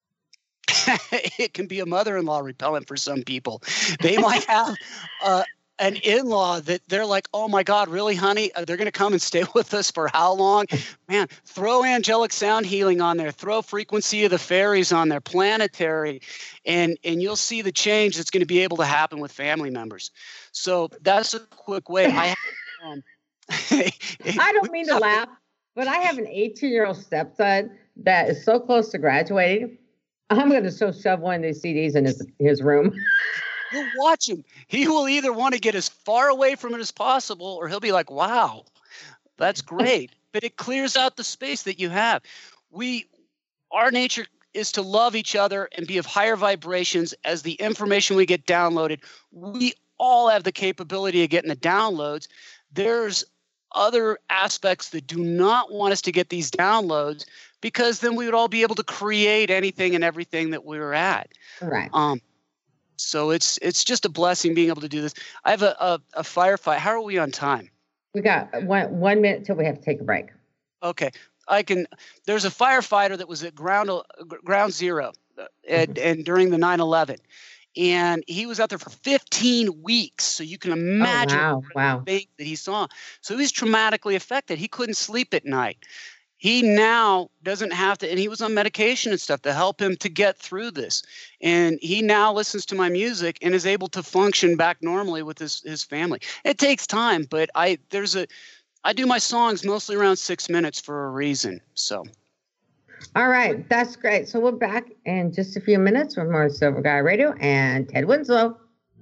F: it can be a mother-in-law repellent for some people. They might have uh, an in-law that they're like, oh my God, really, honey? Uh, They're going to come and stay with us for how long? Man, throw angelic sound healing on there. Throw frequency of the fairies on there, planetary, and and you'll see the change that's going to be able to happen with family members. So that's a quick way. I have, um,
E: I don't mean to laugh, but I have an eighteen-year-old stepson that is so close to graduating. I'm going to so shove one of these C Ds in his his room.
F: You'll watch him. He will either want to get as far away from it as possible, or he'll be like, wow, that's great. But it clears out the space that you have. We, our nature is to love each other and be of higher vibrations as the information we get downloaded. We all have the capability of getting the downloads. There's other aspects that do not want us to get these downloads, because then we would all be able to create anything and everything that we were at.
E: Right.
F: Um, So it's it's just a blessing being able to do this. I have a, a, a firefight. How are we on time?
E: We got one one minute till we have to take a break.
F: Okay, I can. There's a firefighter that was at ground uh, ground zero, uh, and, and during the nine eleven, and he was out there for fifteen weeks. So you can imagine
E: Oh, wow, wow.
F: the things that he saw. So he was traumatically affected. He couldn't sleep at night. He now doesn't have to, and he was on medication and stuff to help him to get through this. And he now listens to my music and is able to function back normally with his, his family. It takes time, but I there's a I do my songs mostly around six minutes for a reason. So
E: All right, that's great. So we're back in just a few minutes with more Silver Guy Radio and Ted Winslow.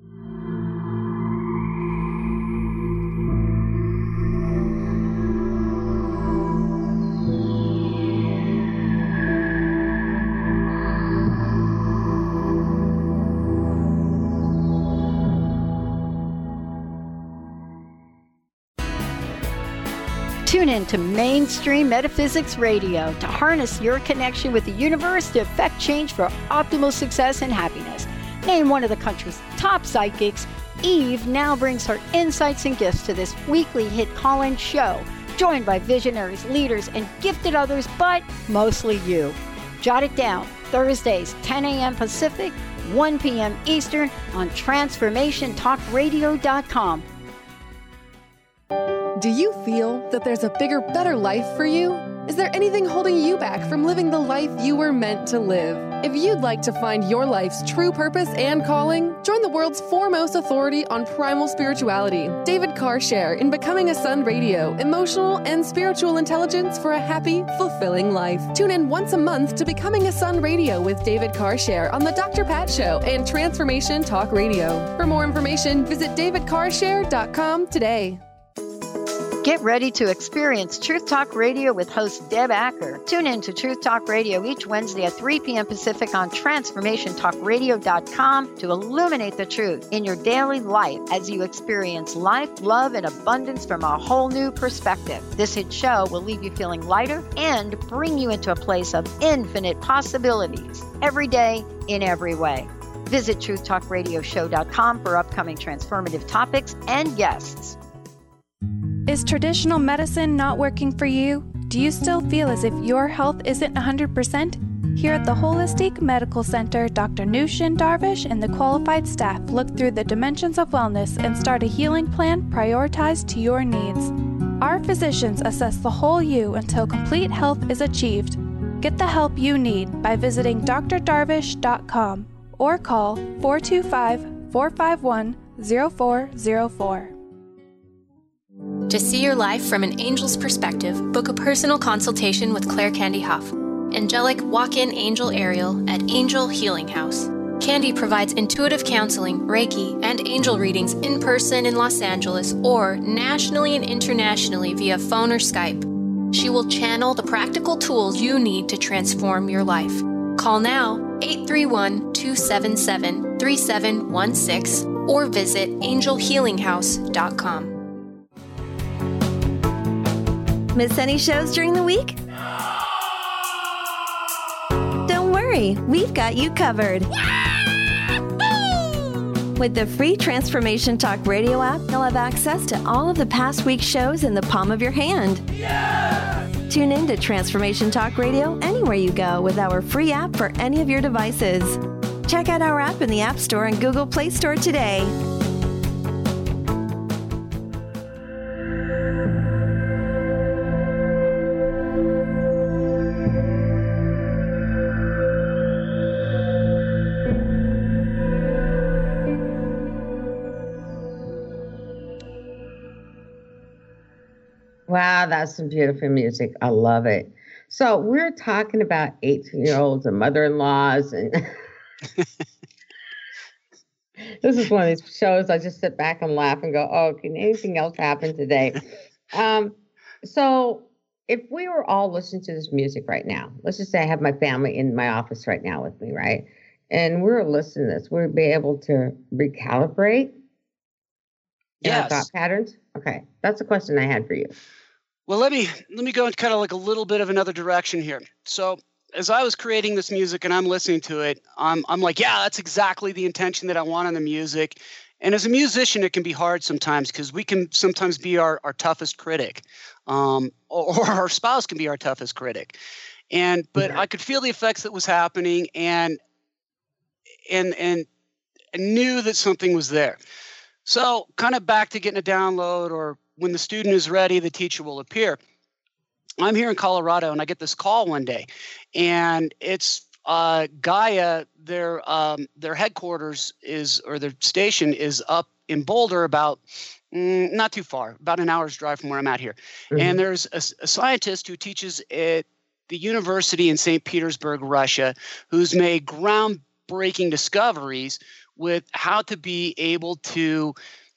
G: Tune in to Mainstream Metaphysics Radio to harness your connection with the universe to effect change for optimal success and happiness. Named one of the country's top psychics, Eve now brings her insights and gifts to this weekly hit call-in show, joined by visionaries, leaders, and gifted others, but mostly you. Jot it down, Thursdays, ten a.m. Pacific, one p.m. Eastern on transformation talk radio dot com.
Q: Do you feel that there's a bigger, better life for you? Is there anything holding you back from living the life you were meant to live? If you'd like to find your life's true purpose and calling, join the world's foremost authority on primal spirituality, David Carshare, in Becoming a Sun Radio, emotional and spiritual intelligence for a happy, fulfilling life. Tune in once a month to Becoming a Sun Radio with David Carshare on The Doctor Pat Show and Transformation Talk Radio. For more information, visit david carshare dot com today.
G: Get ready to experience Truth Talk Radio with host Deb Acker. Tune in to Truth Talk Radio each Wednesday at three p.m. Pacific on transformation talk radio dot com to illuminate the truth in your daily life as you experience life, love, and abundance from a whole new perspective. This hit show will leave you feeling lighter and bring you into a place of infinite possibilities every day in every way. Visit truth talk radio show dot com for upcoming transformative topics and guests.
S: Is traditional medicine not working for you? Do you still feel as if your health isn't one hundred percent? Here at the Holistic Medical Center, Doctor Nushin Darvish and the qualified staff look through the dimensions of wellness and start a healing plan prioritized to your needs. Our physicians assess the whole you until complete health is achieved. Get the help you need by visiting d r darvish dot com or call four two five, four five one, zero four zero four.
C: To see your life from an angel's perspective, book a personal consultation with Claire Candy Huff, angelic walk-in angel Ariel at Angel Healing House. Candy provides intuitive counseling, Reiki, and angel readings in person in Los Angeles or nationally and internationally via phone or Skype. She will channel the practical tools you need to transform your life. Call now, eight three one, two seven seven, three seven one six, or visit angel healing house dot com.
L: Miss any shows during the week? Don't worry, we've got you covered. With the free Transformation Talk radio app, you'll have access to all of the past week's shows in the palm of your hand. Yeah! Tune in to Transformation Talk Radio anywhere you go with our free app for any of your devices. Check out our app in the App Store and Google Play Store today.
E: Wow, that's some beautiful music. I love it. So we're talking about eighteen-year-olds and mother-in-laws, and this is one of these shows I just sit back and laugh and go, oh, can anything else happen today? Um, so if we were all listening to this music right now, let's just say I have my family in my office right now with me, right? And we're listening to this, we'd be able to recalibrate
F: Yes.
E: our thought patterns. Okay, that's a question I had for you.
F: Well, let me let me go in kind of like a little bit of another direction here. So as I was creating this music and I'm listening to it, I'm I'm like, yeah, that's exactly the intention that I want in the music. And as a musician, it can be hard sometimes because we can sometimes be our, our toughest critic, um, or, or our spouse can be our toughest critic. And but I could feel the effects that was happening, and and and I knew that something was there. So kind of back to getting a download, or when the student is ready, the teacher will appear. I'm here in Colorado, and I get this call one day, and it's uh, Gaia. Their um, their headquarters is, or their station is up in Boulder, about mm, not too far, about an hour's drive from where I'm at here. Mm-hmm. And there's a, a scientist who teaches at the university in Saint Petersburg, Russia, who's made groundbreaking discoveries with how to be able to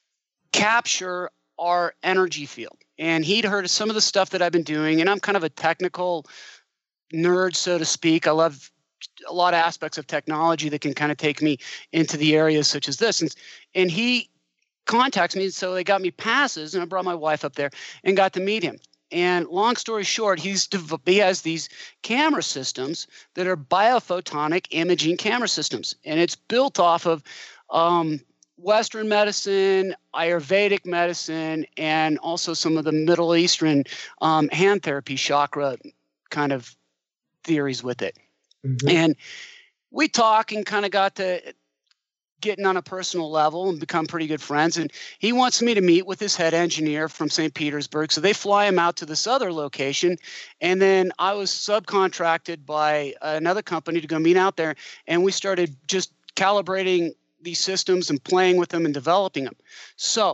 F: capture our energy field. And he'd heard of some of the stuff that I've been doing, and I'm kind of a technical nerd, so to speak. I love a lot of aspects of technology that can kind of take me into the areas such as this. And, and he contacts me, so they got me passes, and I brought my wife up there and got to meet him. And long story short, he's he has these camera systems that are biophotonic imaging camera systems, and it's built off of um, Western medicine, Ayurvedic medicine, and also some of the Middle Eastern um, hand therapy, chakra kind of theories with it. Mm-hmm. And we talk and kind of got to getting on a personal level and become pretty good friends. And he wants me to meet with his head engineer from Saint Petersburg. So they fly him out to this other location. And then I was subcontracted by another company to go meet out there. And we started just calibrating these systems and playing with them and developing them. So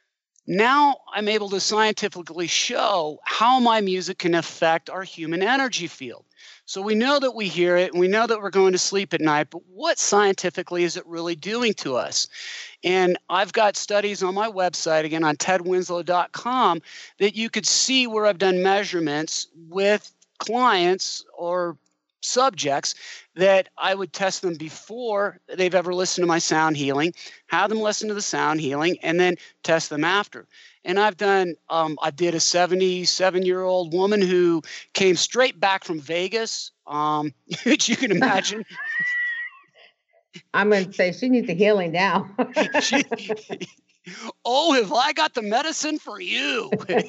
F: now I'm able to scientifically show how my music can affect our human energy field. So we know that we hear it, and we know that we're going to sleep at night, but what scientifically is it really doing to us? And I've got studies on my website, again, on ted winslow dot com, that you could see where I've done measurements with clients or subjects that I would test them before they've ever listened to my sound healing, have them listen to the sound healing, and then test them after. And I've done, um, I did a seventy-seven-year-old woman who came straight back from Vegas, um, which you can imagine.
E: I'm going to say she needs a healing now.
F: she, oh, have I got the medicine for you?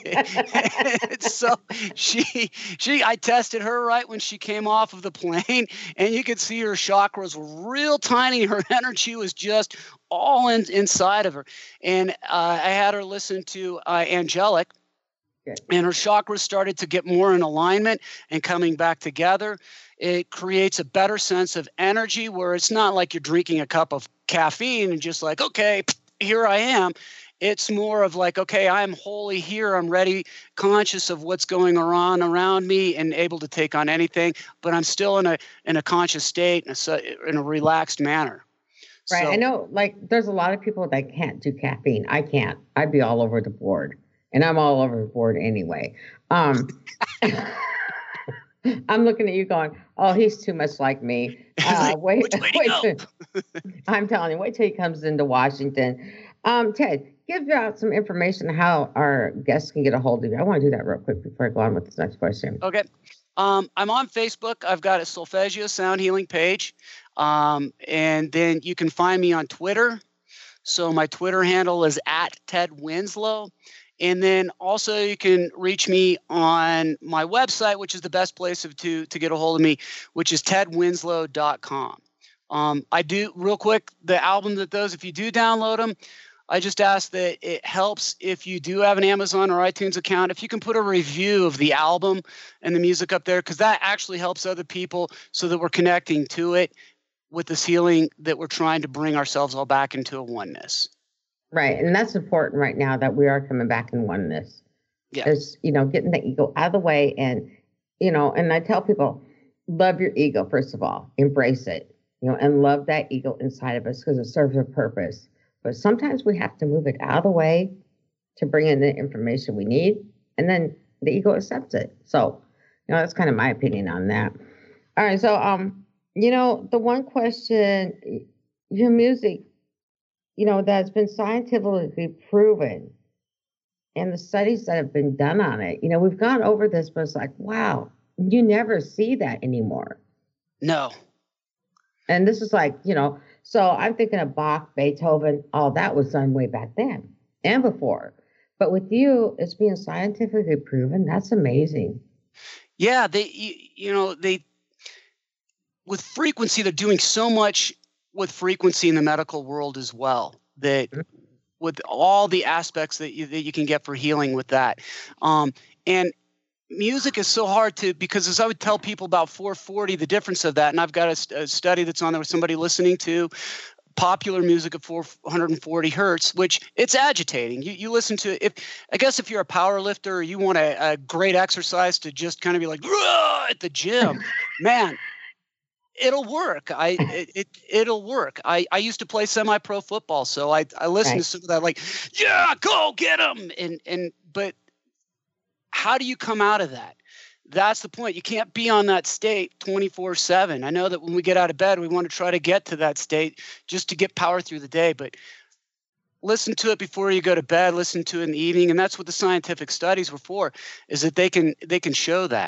F: So she, she, I tested her right when she came off of the plane, and you could see her chakras were real tiny. Her energy was just all in, inside of her. And uh, I had her listen to uh, Angelic,
E: Good.
F: And her chakras started to get more in alignment and coming back together. It creates a better sense of energy where it's not like you're drinking a cup of caffeine and just like, okay, here I am. It's more of like, okay, I'm wholly here. I'm ready, conscious of what's going on around me and able to take on anything, but I'm still in a in a conscious state, in a, in a relaxed manner.
E: Right.
F: So,
E: I know, like, there's a lot of people that can't do caffeine. I can't. I'd be all over the board. And I'm all over the board anyway. Um, I'm looking at you going, oh, he's too much like me. Uh, wait, wait till, I'm telling you, wait till he comes into Washington. Um, Ted, give out some information on how our guests can get a hold of you. I want to do that real quick before I go on with this next question.
F: Okay. Um, I'm on Facebook. I've got a Solfeggio Sound Healing page. Um, and then you can find me on Twitter. So my Twitter handle is at Ted Winslow. And then also you can reach me on my website, which is the best place to, to get a hold of me, which is ted winslow dot com. Um, I do, real quick, the album that those, if you do download them, I just ask that it helps if you do have an Amazon or iTunes account, if you can put a review of the album and the music up there, because that actually helps other people so that we're connecting to it with this healing that we're trying to bring ourselves all back into a oneness.
E: Right. And that's important right now that we are coming back in oneness.
F: Yeah.
E: It's, you know, getting the ego out of the way. And, you know, and I tell people, love your ego, first of all, embrace it, you know, and love that ego inside of us because it serves a purpose. But sometimes we have to move it out of the way to bring in the information we need. And then the ego accepts it. So, you know, that's kind of my opinion on that. All right. So, um, you know, the one question, your music, you know, that's been scientifically proven and the studies that have been done on it, you know, we've gone over this, but it's like, wow, you never see that anymore.
F: No.
E: And this is like, you know, so I'm thinking of Bach, Beethoven, all that was done way back then and before. But with you, it's being scientifically proven. That's amazing.
F: Yeah, they, you, you know, they, with frequency, they're doing so much with frequency in the medical world as well, that with all the aspects that you, that you can get for healing with that. Um, and music is so hard to, because as I would tell people about four forty, the difference of that, and I've got a, a study that's on there with somebody listening to popular music at four hundred forty hertz, which it's agitating. You you listen to, if I guess if you're a power lifter or you want a, a great exercise to just kind of be like at the gym, man, it'll work. I it, it it'll work. I, I used to play semi-pro football, so I I listened
E: Right.
F: to some of that, like, yeah, go get them, and and but how do you come out of that? That's the point. You can't be on that state twenty-four seven. I know that when we get out of bed, we want to try to get to that state just to get power through the day, but listen to it before you go to bed, listen to it in the evening, and that's what the scientific studies were for, is that they can they can show that.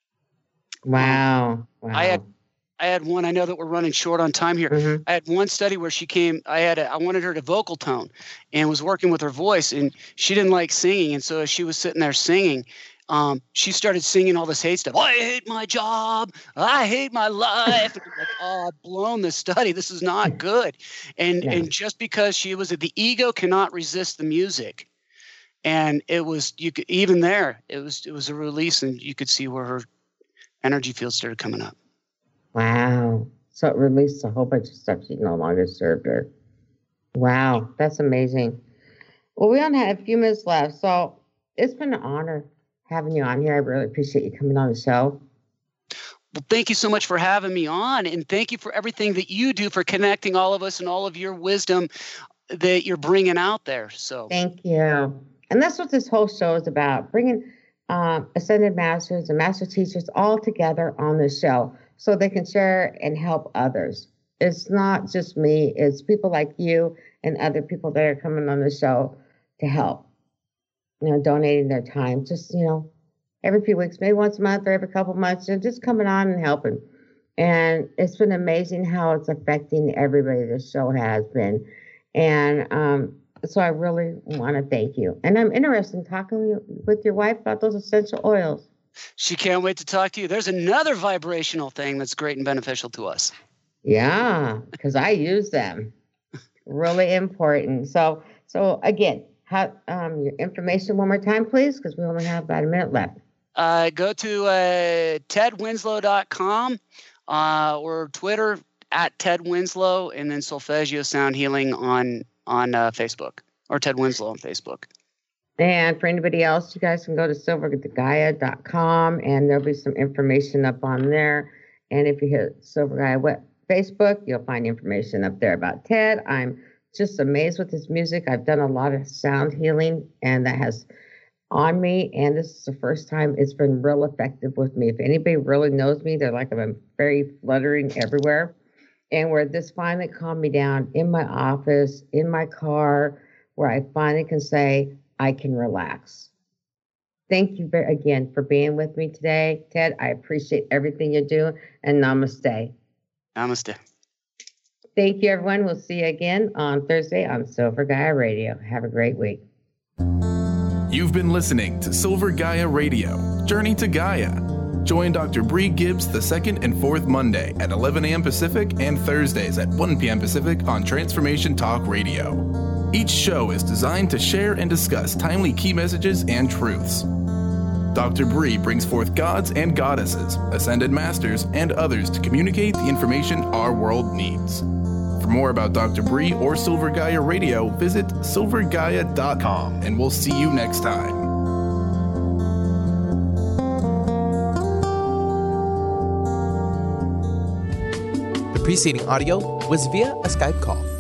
E: Wow. wow.
F: I had I had one, I know that we're running short on time here.
E: Mm-hmm.
F: I had one study where she came, I had, a, I wanted her to vocal tone and was working with her voice, and she didn't like singing. And so as she was sitting there singing, um, she started singing all this hate stuff. I hate my job. I hate my life. And I'm like, oh, I've blown this study. This is not good. And,
E: Yeah.
F: and just because she was, the ego cannot resist the music. And it was, you could, even there, it was, it was a release, and you could see where her energy field started coming up.
E: Wow. So it released a whole bunch of stuff she no longer served her. Wow. That's amazing. Well, we only have a few minutes left, so it's been an honor having you on here. I really appreciate you coming on the show.
F: Well, thank you so much for having me on, and thank you for everything that you do for connecting all of us and all of your wisdom that you're bringing out there. So
E: Thank you. And that's what this whole show is about, bringing um, ascended masters and master teachers all together on the show so they can share and help others. It's not just me, it's people like you and other people that are coming on the show to help, you know, donating their time, just, you know, every few weeks, maybe once a month or every couple months, you know, just coming on and helping. And it's been amazing how it's affecting everybody this show has been. And um, so I really want to thank you. And I'm interested in talking with your wife about those essential oils.
F: she can't wait to talk to you. There's another vibrational thing that's great and beneficial to us.
E: Yeah, because I use them. Really important. So, so again, how, um, your information one more time, please, because we only have about a minute left.
F: Uh, go to uh, ted winslow dot com uh, or Twitter at Ted Winslow, and then Solfeggio Sound Healing on on uh, Facebook, or Ted Winslow on Facebook.
E: And for anybody else, you guys can go to silver gaia dot com, and there'll be some information up on there. And if you hit Silver Gaia web, Facebook, you'll find information up there about Ted. I'm just amazed with his music. I've done a lot of sound healing, and that has on me, and this is the first time it's been real effective with me. If anybody really knows me, they're like, I'm very fluttering everywhere. And where this finally calmed me down in my office, in my car, where I finally can say, I can relax. Thank you very, again for being with me today, Ted. I appreciate everything you're doing, and namaste.
F: Namaste.
E: Thank you, everyone. We'll see you again on Thursday on Silver Gaia Radio. Have a great week.
D: You've been listening to Silver Gaia Radio, Journey to Gaia. Join Doctor Bree Gibbs the second and fourth Monday at eleven a.m. Pacific and Thursdays at one p.m. Pacific on Transformation Talk Radio. Each show is designed to share and discuss timely key messages and truths. Doctor Bree brings forth gods and goddesses, ascended masters, and others to communicate the information our world needs. For more about Doctor Bree or Silver Gaia Radio, visit silver gaia dot com, and we'll see you next time.
B: The preceding audio was via a Skype call.